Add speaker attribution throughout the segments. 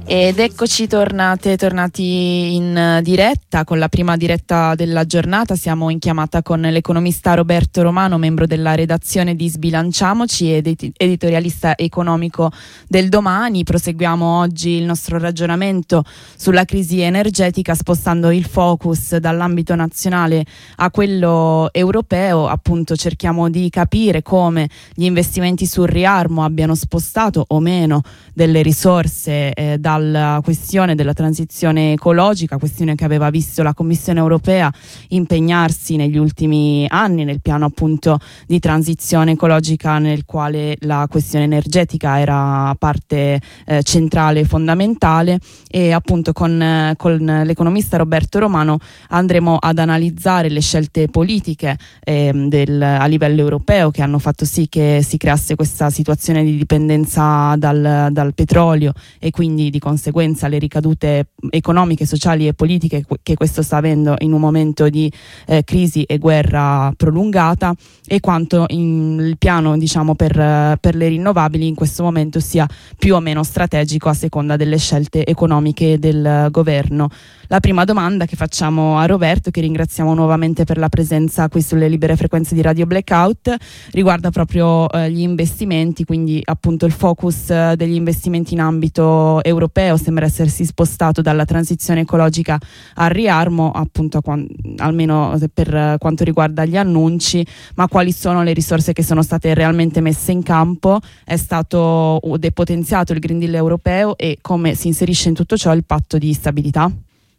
Speaker 1: Ed eccoci tornati in diretta con la prima diretta della giornata. Siamo in chiamata con l'economista Roberto Romano, membro della redazione di Sbilanciamoci ed editorialista economico del Domani. Proseguiamo oggi il nostro ragionamento sulla crisi energetica, spostando il focus dall'ambito nazionale a quello europeo. Appunto, cerchiamo di capire come gli investimenti sul riarmo abbiano spostato o meno delle risorse dalla questione della transizione ecologica, questione che aveva visto la Commissione europea impegnarsi negli ultimi anni nel piano appunto di transizione ecologica, nel quale la questione energetica era parte centrale e fondamentale. E appunto con l'economista Roberto Romano andremo ad analizzare le scelte politiche a livello europeo che hanno fatto sì che si creasse questa situazione di dipendenza dal petrolio, e quindi di conseguenza le ricadute economiche, sociali e politiche che questo sta avendo in un momento di crisi e guerra prolungata, e quanto il piano, diciamo, per le rinnovabili in questo momento sia più o meno strategico a seconda delle scelte economiche del governo. La prima domanda che facciamo a Roberto, che ringraziamo nuovamente per la presenza qui sulle libere frequenze di Radio Blackout, riguarda proprio gli investimenti, quindi appunto il focus degli investimenti in ambito europeo sembra essersi spostato dalla transizione ecologica al riarmo, appunto almeno per quanto riguarda gli annunci. Ma quali sono le risorse che sono state realmente messe in campo? È stato depotenziato il Green Deal europeo, e come si inserisce in tutto ciò il patto di stabilità?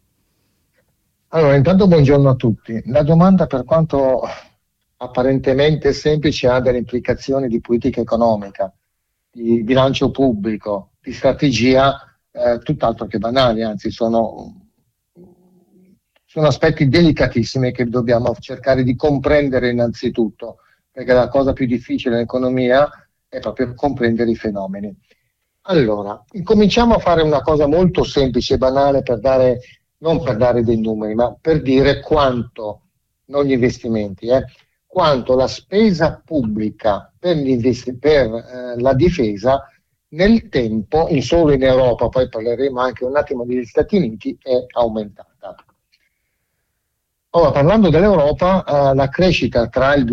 Speaker 2: Allora, intanto buongiorno a tutti. La domanda, per quanto apparentemente semplice, ha delle implicazioni di politica economica, di bilancio pubblico, di strategia, tutt'altro che banali, anzi sono aspetti delicatissimi che dobbiamo cercare di comprendere innanzitutto, perché la cosa più difficile in economia è proprio comprendere i fenomeni. Allora, cominciamo a fare una cosa molto semplice e banale, non per dare dei numeri, ma per dire quanto, non gli investimenti, quanto la spesa pubblica per la difesa nel tempo, solo in Europa, poi parleremo anche un attimo degli Stati Uniti, è aumentata. Ora, parlando dell'Europa, la crescita tra il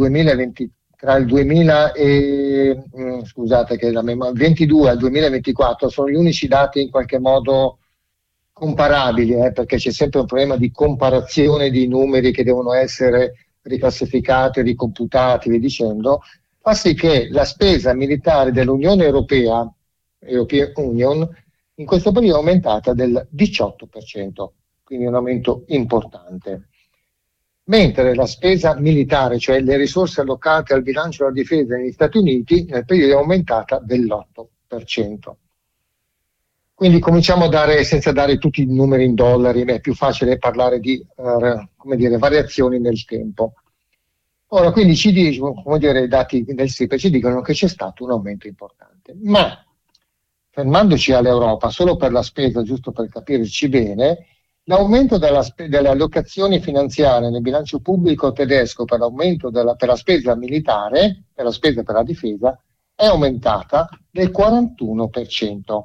Speaker 2: 2022 al 2024 sono gli unici dati in qualche modo comparabili, perché c'è sempre un problema di comparazione di numeri che devono essere riclassificati, ricomputati, via dicendo, fa sì che la spesa militare dell'Unione Europea, European Union, in questo periodo è aumentata del 18%, quindi un aumento importante. Mentre la spesa militare, cioè le risorse allocate al bilancio della difesa negli Stati Uniti, nel periodo è aumentata dell'8%. Quindi cominciamo senza dare tutti i numeri in dollari, è più facile parlare di variazioni nel tempo. Ora, quindi i dati del SIPE ci dicono che c'è stato un aumento importante. Ma, fermandoci all'Europa, solo per la spesa, giusto per capirci bene, l'aumento delle allocazioni finanziarie nel bilancio pubblico tedesco per l'aumento per la spesa militare, per la spesa per la difesa, è aumentata del 41%.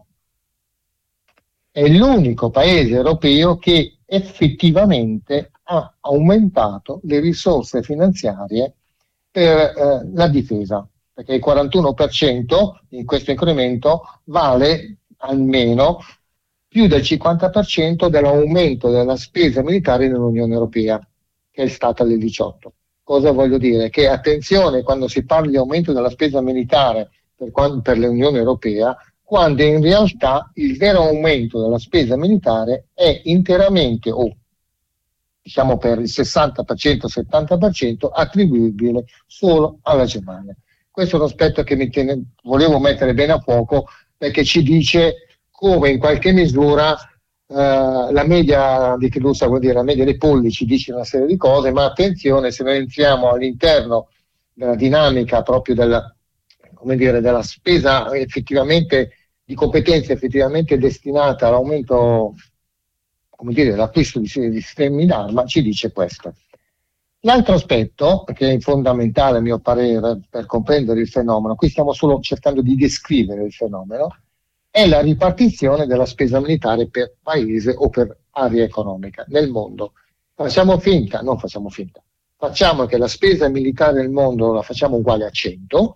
Speaker 2: È l'unico paese europeo che effettivamente ha aumentato le risorse finanziarie per la difesa, perché il 41% in questo incremento vale almeno più del 50% dell'aumento della spesa militare nell'Unione Europea, che è stata del 18%. Cosa voglio dire? Che attenzione quando si parla di aumento della spesa militare per l'Unione Europea, quando in realtà il vero aumento della spesa militare è interamente, diciamo per il 60%, 70%, attribuibile solo alla Germania. Questo è un aspetto che volevo mettere bene a fuoco, perché ci dice come in qualche misura la media di Chilusa, vuol dire la media dei pollici, dice una serie di cose, ma attenzione, se noi entriamo all'interno della dinamica proprio della spesa effettivamente di competenze effettivamente destinata all'aumento, l'acquisto di sistemi d'arma, ci dice questo. L'altro aspetto, che è fondamentale a mio parere per comprendere il fenomeno, qui stiamo solo cercando di descrivere il fenomeno, è la ripartizione della spesa militare per paese o per area economica nel mondo. Facciamo finta, non facciamo finta, facciamo che la spesa militare nel mondo la facciamo uguale a 100,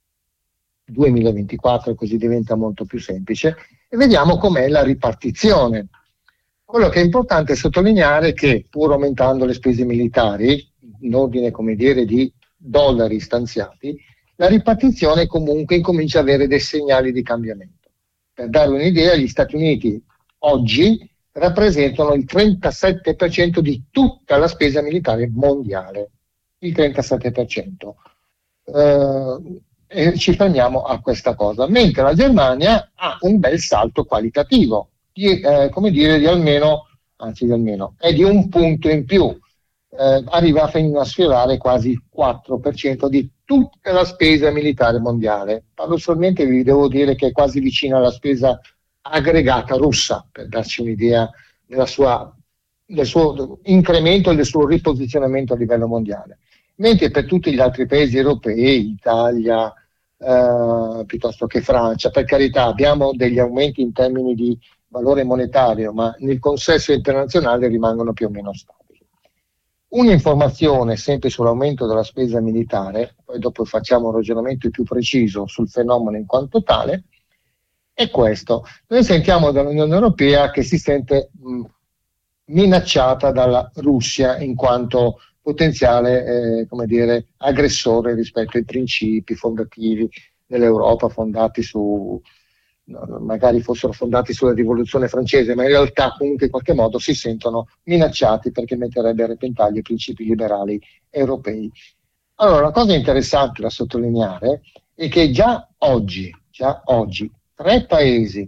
Speaker 2: 2024, così diventa molto più semplice, e vediamo com'è la ripartizione. Quello che è importante è sottolineare che, pur aumentando le spese militari, in ordine, come dire, di dollari stanziati, la ripartizione comunque incomincia ad avere dei segnali di cambiamento. Per dare un'idea, gli Stati Uniti oggi rappresentano il 37% di tutta la spesa militare mondiale, il 37%. E ci fermiamo a questa cosa, mentre la Germania ha un bel salto qualitativo, come dire, di almeno, è di un punto in più, arriva fino a sfiorare quasi il 4% di tutta la spesa militare mondiale. Paradossalmente vi devo dire che è quasi vicina alla spesa aggregata russa, per darci un'idea del suo incremento e del suo riposizionamento a livello mondiale. Mentre per tutti gli altri paesi europei, Italia, piuttosto che Francia, per carità, abbiamo degli aumenti in termini di valore monetario, ma nel consesso internazionale rimangono più o meno stabili. Un'informazione sempre sull'aumento della spesa militare, poi dopo facciamo un ragionamento più preciso sul fenomeno in quanto tale, è questo. Noi sentiamo dall'Unione Europea che si sente minacciata dalla Russia in quanto potenziale come dire, aggressore rispetto ai principi fondativi dell'Europa, fondati su, magari fossero fondati sulla rivoluzione francese, ma in realtà comunque in qualche modo si sentono minacciati perché metterebbe a repentaglio i principi liberali europei. Allora, la cosa interessante da sottolineare è che già oggi 3 paesi,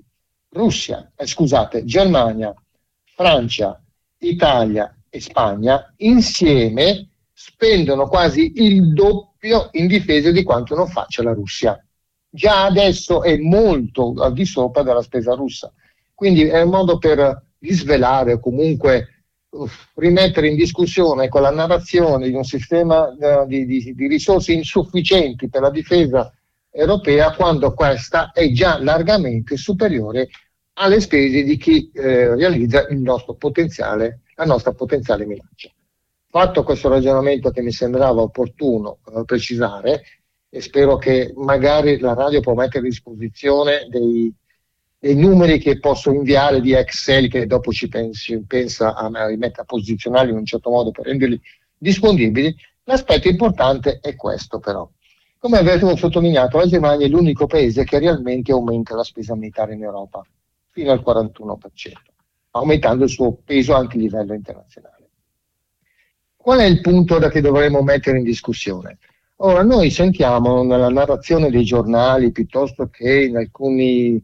Speaker 2: Germania, Francia, Italia e Spagna, insieme spendono quasi il doppio in difesa di quanto non faccia la Russia. Già adesso è molto al di sopra della spesa russa. Quindi è un modo per disvelare o comunque rimettere in discussione con la narrazione di un sistema di risorse insufficienti per la difesa europea, quando questa è già largamente superiore alle spese di chi realizza la nostra potenziale minaccia. Fatto questo ragionamento che mi sembrava opportuno precisare, e spero che magari la radio può mettere a disposizione dei numeri che posso inviare di Excel, che dopo pensa a rimettere a posizionarli in un certo modo per renderli disponibili. L'aspetto importante è questo, però. Come avevo sottolineato, la Germania è l'unico paese che realmente aumenta la spesa militare in Europa, fino al 41%, aumentando il suo peso anche a livello internazionale. Qual è il punto che dovremmo mettere in discussione? Ora, noi sentiamo nella narrazione dei giornali, piuttosto che in alcune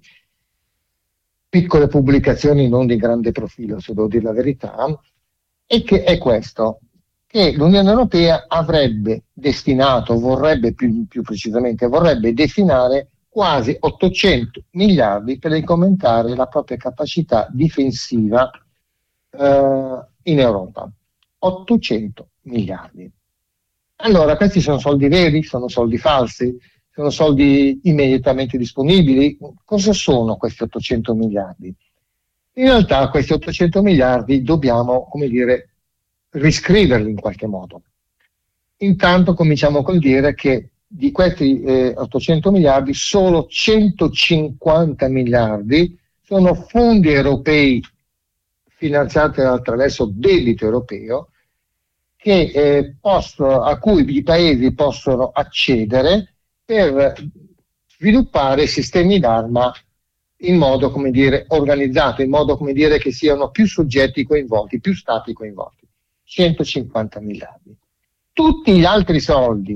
Speaker 2: piccole pubblicazioni non di grande profilo, se devo dire la verità, e che è questo, che l'Unione Europea avrebbe destinato, vorrebbe destinare quasi 800 miliardi per incrementare la propria capacità difensiva in Europa. 800 miliardi. Allora, questi sono soldi veri? Sono soldi falsi? Sono soldi immediatamente disponibili? Cosa sono questi 800 miliardi? In realtà questi 800 miliardi dobbiamo, come dire, riscriverli in qualche modo. Intanto cominciamo col dire che di questi 800 miliardi solo 150 miliardi sono fondi europei finanziati attraverso debito europeo a cui i paesi possono accedere per sviluppare sistemi d'arma in modo, come dire, organizzato, in modo, come dire, che siano più soggetti coinvolti, più stati coinvolti. 150 miliardi. Tutti gli altri soldi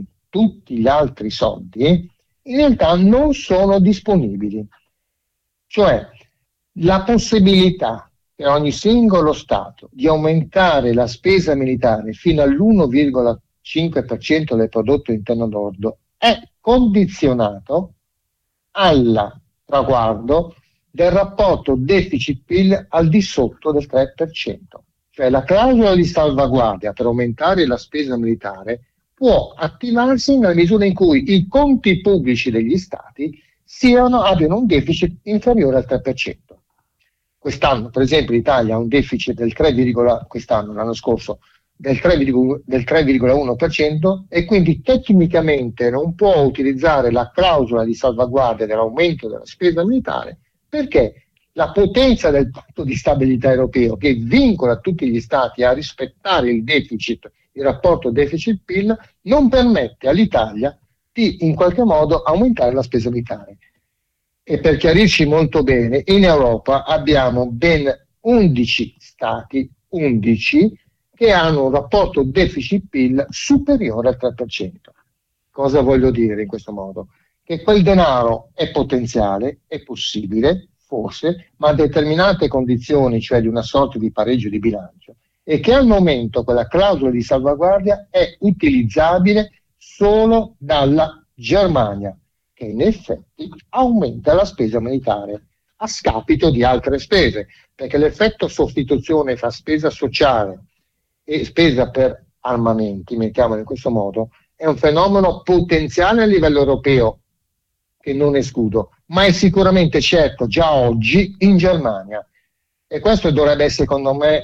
Speaker 2: in realtà non sono disponibili. Cioè, la possibilità per ogni singolo Stato di aumentare la spesa militare fino all'1,5% del prodotto interno lordo è condizionato al traguardo del rapporto deficit-PIL al di sotto del 3%. Cioè la clausola di salvaguardia per aumentare la spesa militare può attivarsi nella misura in cui i conti pubblici degli Stati abbiano un deficit inferiore al 3%. Quest'anno, per esempio, l'Italia ha un deficit del 3, quest'anno, l'anno scorso, del 3,1% e quindi tecnicamente non può utilizzare la clausola di salvaguardia dell'aumento della spesa militare, perché la potenza del patto di stabilità europeo, che vincola tutti gli stati a rispettare il deficit, il rapporto deficit-PIL, non permette all'Italia di in qualche modo aumentare la spesa militare. E per chiarirci molto bene, in Europa abbiamo ben 11 stati, 11, che hanno un rapporto deficit-PIL superiore al 3%. Cosa voglio dire in questo modo? Che quel denaro è potenziale, è possibile, forse, ma a determinate condizioni, cioè di una sorta di pareggio di bilancio, e che al momento quella clausola di salvaguardia è utilizzabile solo dalla Germania, che in effetti aumenta la spesa militare a scapito di altre spese, perché l'effetto sostituzione fra spesa sociale e spesa per armamenti, mettiamolo in questo modo, è un fenomeno potenziale a livello europeo, che non escludo, ma è sicuramente certo già oggi in Germania. E questo dovrebbe essere secondo me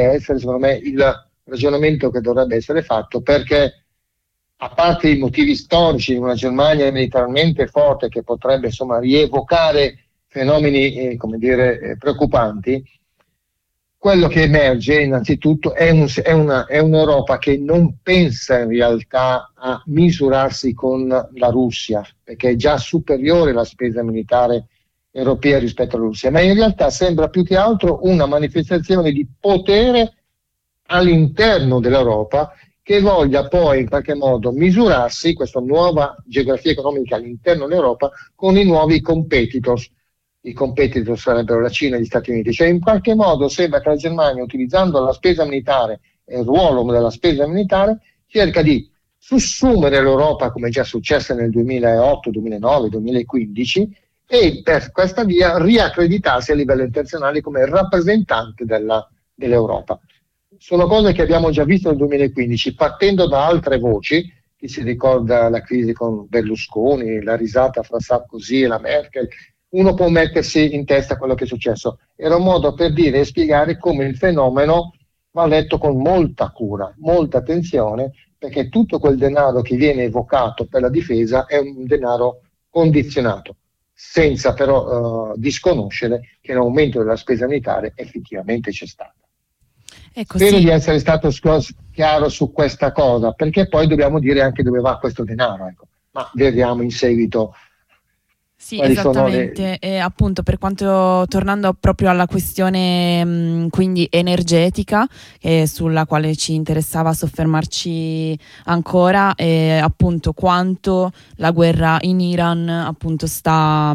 Speaker 2: il ragionamento che dovrebbe essere fatto, perché a parte i motivi storici di una Germania militarmente forte che potrebbe rievocare fenomeni preoccupanti, quello che emerge innanzitutto è un'Europa che non pensa in realtà a misurarsi con la Russia, perché è già superiore la spesa militare europea rispetto alla Russia, ma in realtà sembra più che altro una manifestazione di potere all'interno dell'Europa, che voglia poi in qualche modo misurarsi, questa nuova geografia economica all'interno dell'Europa, con i nuovi competitors. I competitor sarebbero la Cina e gli Stati Uniti, cioè in qualche modo sembra che la Germania, utilizzando la spesa militare e il ruolo della spesa militare, cerca di sussumere l'Europa, come è già successo nel 2008, 2009, 2015, e per questa via riaccreditarsi a livello internazionale come rappresentante dell'Europa. Sono cose che abbiamo già visto nel 2015, partendo da altre voci. Chi si ricorda la crisi con Berlusconi, la risata fra Sarkozy e la Merkel, uno può mettersi in testa quello che è successo. Era un modo per dire e spiegare come il fenomeno va letto con molta cura, molta attenzione, perché tutto quel denaro che viene evocato per la difesa è un denaro condizionato, senza però disconoscere che l'aumento della spesa militare effettivamente c'è stato. Spero di essere stato chiaro su questa cosa, perché poi dobbiamo dire anche dove va questo denaro, ecco. Ma vediamo in seguito.
Speaker 1: Sì, esattamente, e appunto tornando proprio alla questione quindi energetica, sulla quale ci interessava soffermarci ancora, appunto quanto la guerra in Iran appunto sta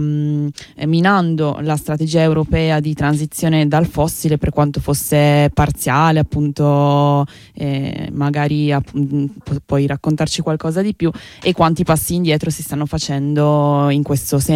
Speaker 1: minando la strategia europea di transizione dal fossile, per quanto fosse parziale, appunto magari puoi raccontarci qualcosa di più, e quanti passi indietro si stanno facendo in questo senso.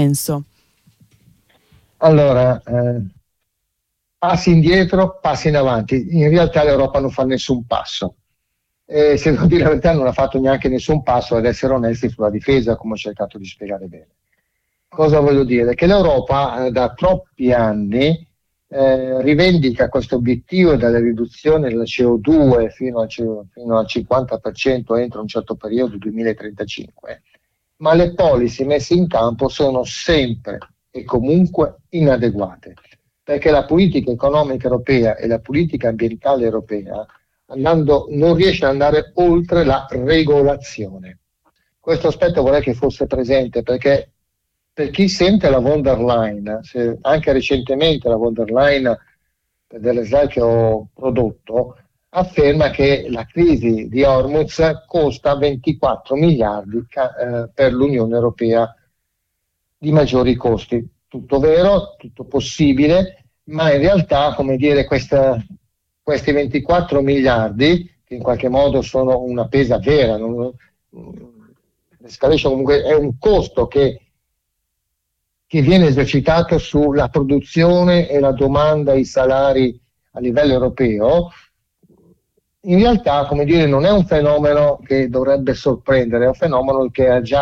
Speaker 2: Allora, passi indietro, passi in avanti. In realtà l'Europa non fa nessun passo. Se devo dire la verità, non ha fatto neanche nessun passo, ad essere onesti, sulla difesa, come ho cercato di spiegare bene. Cosa voglio dire? Che l'Europa da troppi anni rivendica questo obiettivo della riduzione della CO2 fino al 50% entro un certo periodo, 2035. Ma le policy messe in campo sono sempre e comunque inadeguate, perché la politica economica europea e la politica ambientale europea non riesce ad andare oltre la regolazione. Questo aspetto vorrei che fosse presente, perché per chi sente la von der Leyen, anche recentemente la von der Leyen, per delle slide che ho prodotto, afferma che la crisi di Hormuz costa 24 miliardi per l'Unione Europea di maggiori costi. Tutto vero, tutto possibile, ma in realtà, questi 24 miliardi, che in qualche modo sono una pesa vera, l'escalation comunque è un costo che viene esercitato sulla produzione e la domanda, i salari a livello europeo. In realtà, non è un fenomeno che dovrebbe sorprendere, è un fenomeno che ha già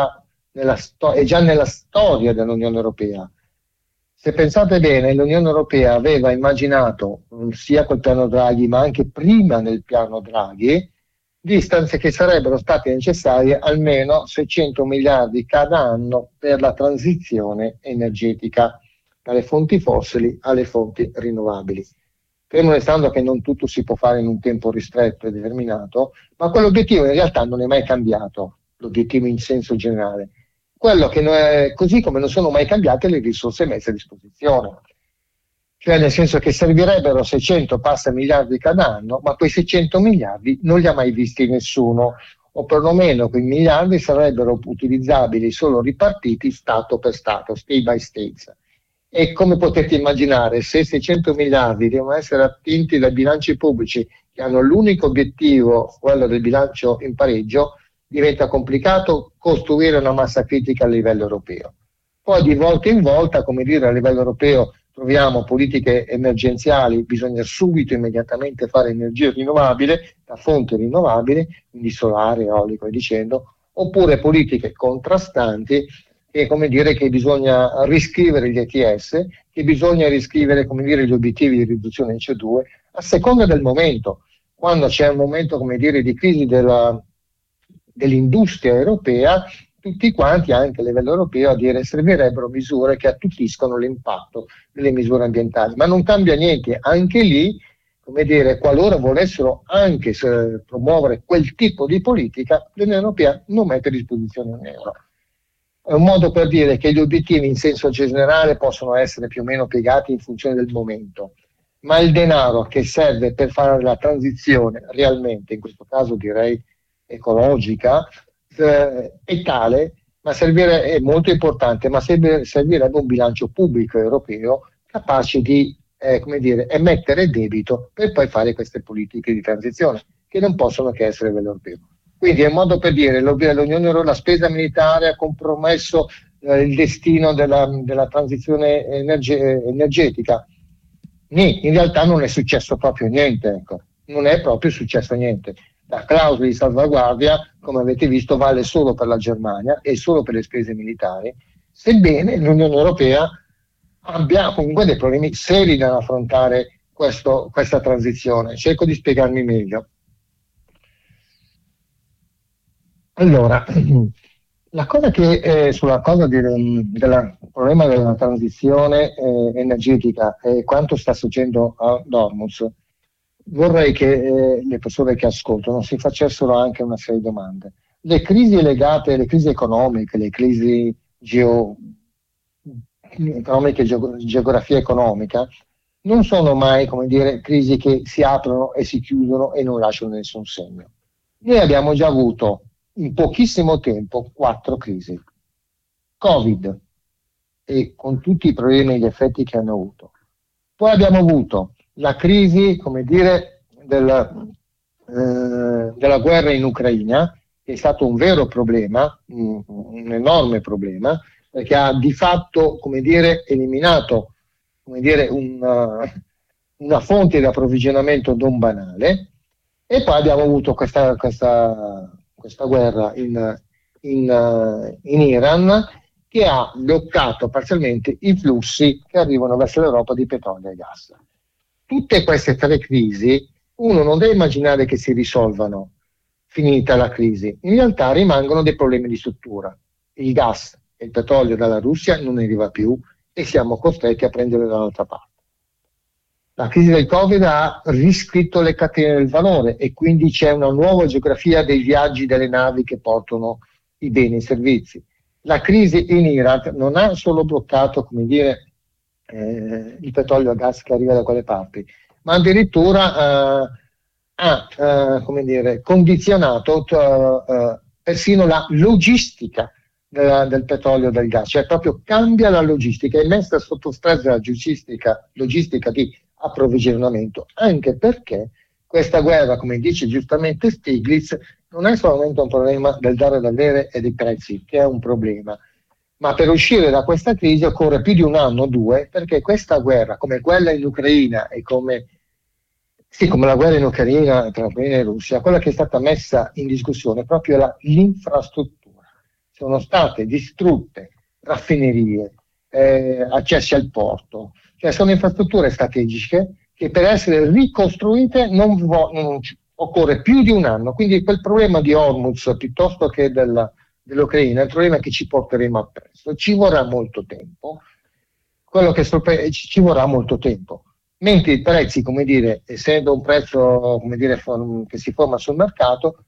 Speaker 2: è già nella storia dell'Unione Europea. Se pensate bene, l'Unione Europea aveva immaginato, sia col piano Draghi, ma anche prima nel piano Draghi, distanze che sarebbero state necessarie almeno 600 miliardi cada anno per la transizione energetica, dalle fonti fossili alle fonti rinnovabili. Fermo restando che non tutto si può fare in un tempo ristretto e determinato, ma quell'obiettivo in realtà non è mai cambiato, l'obiettivo in senso generale. Quello che non è, così come non sono mai cambiate le risorse messe a disposizione. Cioè nel senso che servirebbero 600 passa miliardi cada anno, ma quei 600 miliardi non li ha mai visti nessuno, o perlomeno quei miliardi sarebbero utilizzabili solo ripartiti Stato per Stato, state by state. E come potete immaginare, se 600 miliardi devono essere attinti dai bilanci pubblici che hanno l'unico obiettivo, quello del bilancio in pareggio, diventa complicato costruire una massa critica a livello europeo. Poi di volta in volta, come dire, a livello europeo troviamo politiche emergenziali, bisogna subito, immediatamente fare energia rinnovabile, da fonte rinnovabile, quindi solare, eolico e dicendo, oppure politiche contrastanti, che come dire che bisogna riscrivere gli ETS, che bisogna riscrivere come dire gli obiettivi di riduzione di CO2 a seconda del momento. Quando c'è un momento come dire di crisi dell'industria europea, tutti quanti anche a livello europeo a dire servirebbero misure che attutiscono l'impatto delle misure ambientali, ma non cambia niente anche lì, come dire, qualora volessero anche promuovere quel tipo di politica, l'Unione Europea non mette a disposizione un euro. È un modo per dire che gli obiettivi in senso generale possono essere più o meno piegati in funzione del momento, ma il denaro che serve per fare la transizione realmente, in questo caso direi ecologica, è tale, ma è molto importante, ma servirebbe un bilancio pubblico europeo capace di come dire, emettere debito per poi fare queste politiche di transizione, che non possono che essere a livello europeo. Quindi è un modo per dire l'Unione Europea, la spesa militare ha compromesso il destino della transizione energetica. In realtà non è successo proprio niente, ecco. Non è proprio successo niente. La clausola di salvaguardia, come avete visto, vale solo per la Germania e solo per le spese militari, sebbene l'Unione Europea abbia comunque dei problemi seri nell'affrontare questa transizione. Cerco di spiegarmi meglio. Allora, la cosa che sulla cosa del problema della transizione energetica e quanto sta succedendo a Dortmund, vorrei che le persone che ascoltano si facessero anche una serie di domande. Le crisi legate alle crisi economiche, le crisi economiche, geografia economica, non sono mai, come dire, crisi che si aprono e si chiudono e non lasciano nessun segno. Noi abbiamo già avuto in pochissimo tempo 4 crisi. Covid, e con tutti i problemi e gli effetti che hanno avuto. Poi abbiamo avuto la crisi, come dire, della guerra in Ucraina, che è stato un vero problema, un enorme problema, perché ha di fatto, come dire, eliminato, come dire, una fonte di approvvigionamento non banale. E poi abbiamo avuto questa guerra in Iran, che ha bloccato parzialmente i flussi che arrivano verso l'Europa di petrolio e gas. Tutte queste 3 crisi, uno non deve immaginare che si risolvano finita la crisi, in realtà rimangono dei problemi di struttura. Il gas e il petrolio dalla Russia non arriva più e siamo costretti a prendere dall'altra parte. La crisi del Covid ha riscritto le catene del valore e quindi c'è una nuova geografia dei viaggi delle navi che portano i beni e i servizi. La crisi in Iran non ha solo bloccato, come dire, il petrolio e il gas che arriva da quelle parti, ma addirittura ha come dire, condizionato persino la logistica del petrolio e del gas, cioè proprio cambia la logistica, è messa sotto stress la logistica di approvvigionamento, anche perché questa guerra, come dice giustamente Stiglitz, non è solamente un problema del dare da avere e dei prezzi, che è un problema, ma per uscire da questa crisi occorre più di 1 anno o 2, perché questa guerra, come quella in Ucraina e come la guerra in Ucraina tra Ucraina e Russia, quella che è stata messa in discussione è proprio l'infrastruttura. sono state distrutte raffinerie, accessi al porto, cioè sono infrastrutture strategiche che per essere ricostruite occorre più di un anno, quindi quel problema di Hormuz piuttosto che dell'Ucraina è il problema che ci porteremo appresso, ci vorrà molto tempo, ci vorrà molto tempo, mentre i prezzi, come dire, essendo un prezzo, come dire, che si forma sul mercato,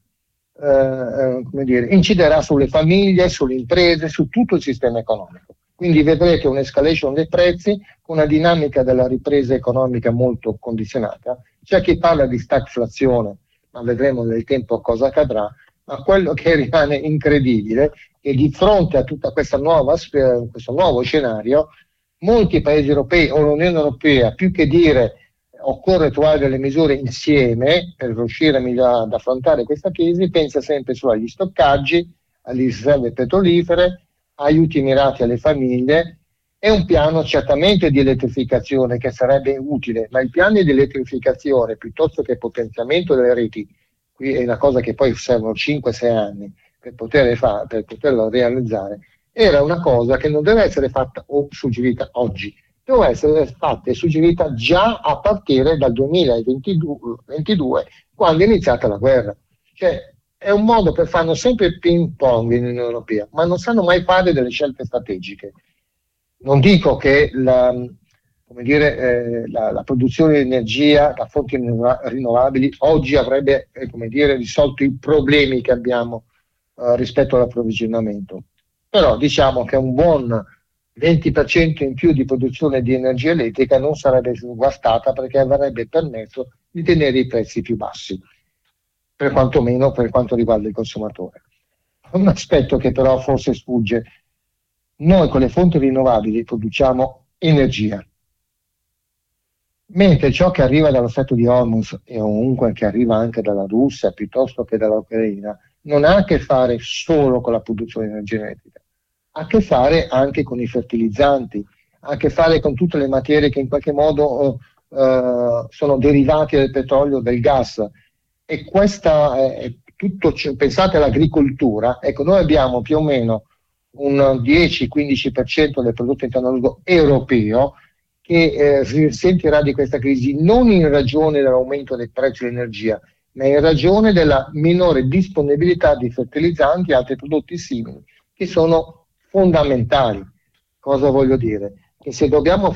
Speaker 2: come dire, inciderà sulle famiglie, sulle imprese, su tutto il sistema economico. Quindi vedrete un'escalation dei prezzi con una dinamica della ripresa economica molto condizionata. C'è chi parla di stagflazione, ma vedremo nel tempo cosa accadrà. Ma quello che rimane incredibile è che di fronte a tutta questo nuovo scenario, molti paesi europei o l'Unione Europea, più che dire occorre trovare delle misure insieme per riuscire ad affrontare questa crisi, pensa sempre solo agli stoccaggi, alle riserve petrolifere, aiuti mirati alle famiglie e un piano certamente di elettrificazione che sarebbe utile, ma il piano di elettrificazione piuttosto che potenziamento delle reti, qui è una cosa che poi servono 5-6 anni per poterlo realizzare, era una cosa che non deve essere fatta o suggerita oggi, deve essere fatta e suggerita già a partire dal 2022, quando è iniziata la guerra. Cioè, è un modo per fanno sempre ping pong in Unione Europea, ma non sanno mai fare delle scelte strategiche. Non dico che la produzione di energia da fonti rinnovabili oggi avrebbe risolto i problemi che abbiamo rispetto all'approvvigionamento, però diciamo che un buon 20% in più di produzione di energia elettrica non sarebbe guastata, perché avrebbe permesso di tenere i prezzi più bassi, per quantomeno per quanto riguarda il consumatore. Un aspetto che però forse sfugge: noi con le fonti rinnovabili produciamo energia, mentre ciò che arriva dallo Stretto di Hormuz e comunque che arriva anche dalla Russia piuttosto che dall'Ucraina non ha a che fare solo con la produzione di energia elettrica, ha a che fare anche con i fertilizzanti, ha a che fare con tutte le materie che in qualche modo sono derivate del petrolio, del gas. E questa è tutto, pensate all'agricoltura, ecco, noi abbiamo più o meno un 10-15% del prodotto interno lordo europeo che risentirà di questa crisi non in ragione dell'aumento dei prezzi dell'energia, ma in ragione della minore disponibilità di fertilizzanti e altri prodotti simili, che sono fondamentali. Cosa voglio dire? Che se dobbiamo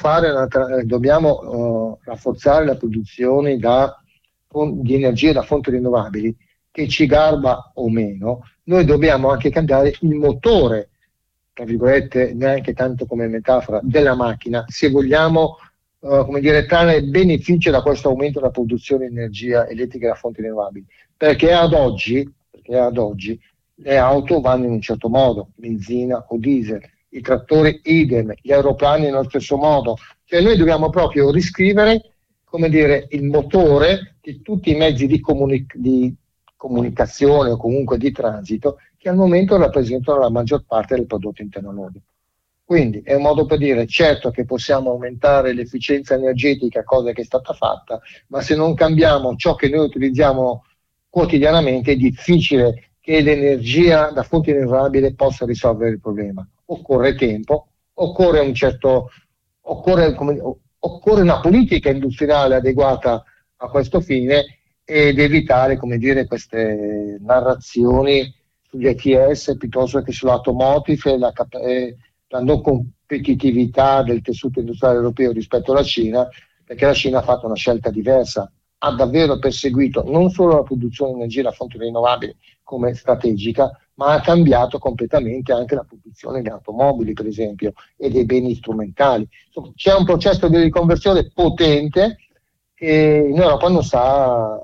Speaker 2: rafforzare la produzione di energia da fonti rinnovabili, che ci garba o meno, noi dobbiamo anche cambiare il motore, tra virgolette, neanche tanto come metafora, della macchina, se vogliamo trarre beneficio da questo aumento della produzione di energia elettrica da fonti rinnovabili, perché ad oggi le auto vanno in un certo modo, benzina o diesel, i trattori idem, gli aeroplani nello stesso modo, cioè noi dobbiamo proprio riscrivere il motore di tutti i mezzi di comunicazione o comunque di transito che al momento rappresentano la maggior parte del prodotto interno lordo. Quindi è un modo per dire, certo che possiamo aumentare l'efficienza energetica, cosa che è stata fatta, ma se non cambiamo ciò che noi utilizziamo quotidianamente è difficile che l'energia da fonte rinnovabile possa risolvere il problema. Occorre tempo, occorre una politica industriale adeguata a questo fine ed evitare, queste narrazioni sugli ETS piuttosto che sull'automotive e la non competitività del tessuto industriale europeo rispetto alla Cina, perché la Cina ha fatto una scelta diversa, ha davvero perseguito non solo la produzione di energia da fonti rinnovabili come strategica, ma ha cambiato completamente anche la produzione di automobili, per esempio, e dei beni strumentali. Insomma, c'è un processo di riconversione potente che in Europa non sa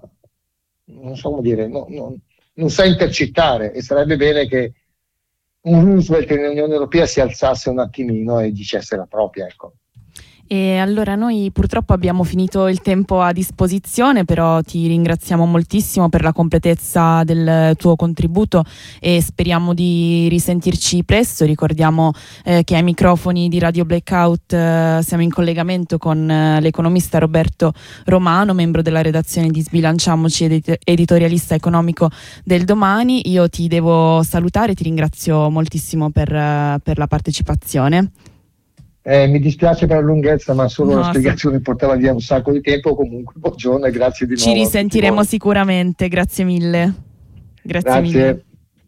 Speaker 2: intercettare, e sarebbe bene che un Roosevelt nell'Unione Europea si alzasse un attimino e dicesse la propria, ecco.
Speaker 1: E allora noi purtroppo abbiamo finito il tempo a disposizione, però ti ringraziamo moltissimo per la completezza del tuo contributo e speriamo di risentirci presto. Ricordiamo che ai microfoni di Radio Blackout siamo in collegamento con l'economista Roberto Romano, membro della redazione di Sbilanciamoci, editorialista economico del Domani. Io ti devo salutare, ti ringrazio moltissimo per la partecipazione.
Speaker 2: Mi dispiace per la lunghezza, ma solo la spiegazione portava via un sacco di tempo. Comunque, buongiorno e grazie di nuovo.
Speaker 1: Ci risentiremo sicuramente, grazie mille. Grazie mille.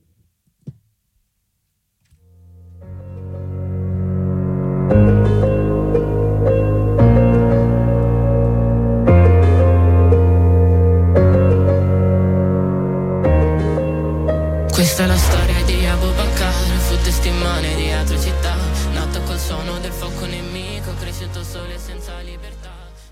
Speaker 3: Questa è la storia di Abu Bakr, fu testimone di atrocità, nato col suono del fuoco nemico, cresciuto sole senza libertà.